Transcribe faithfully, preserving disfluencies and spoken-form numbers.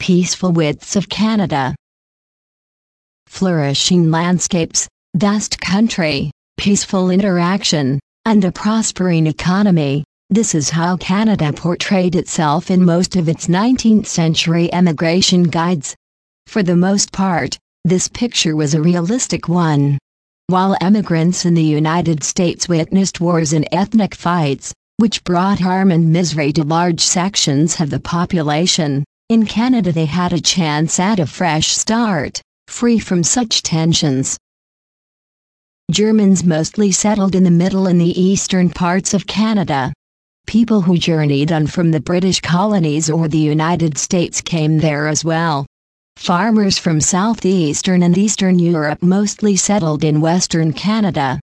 Peaceful widths of Canada. Flourishing landscapes, vast country, peaceful interaction, and a prospering economy. This is how Canada portrayed itself in most of its nineteenth century emigration guides. For the most part, this picture was a realistic one. While emigrants in the United States witnessed wars and ethnic fights, which brought harm and misery to large sections of the population, in Canada they had a chance at a fresh start, free from such tensions. Germans mostly settled in the middle and the eastern parts of Canada. People who journeyed on from the British colonies or the United States came there as well. Farmers from southeastern and eastern Europe mostly settled in western Canada.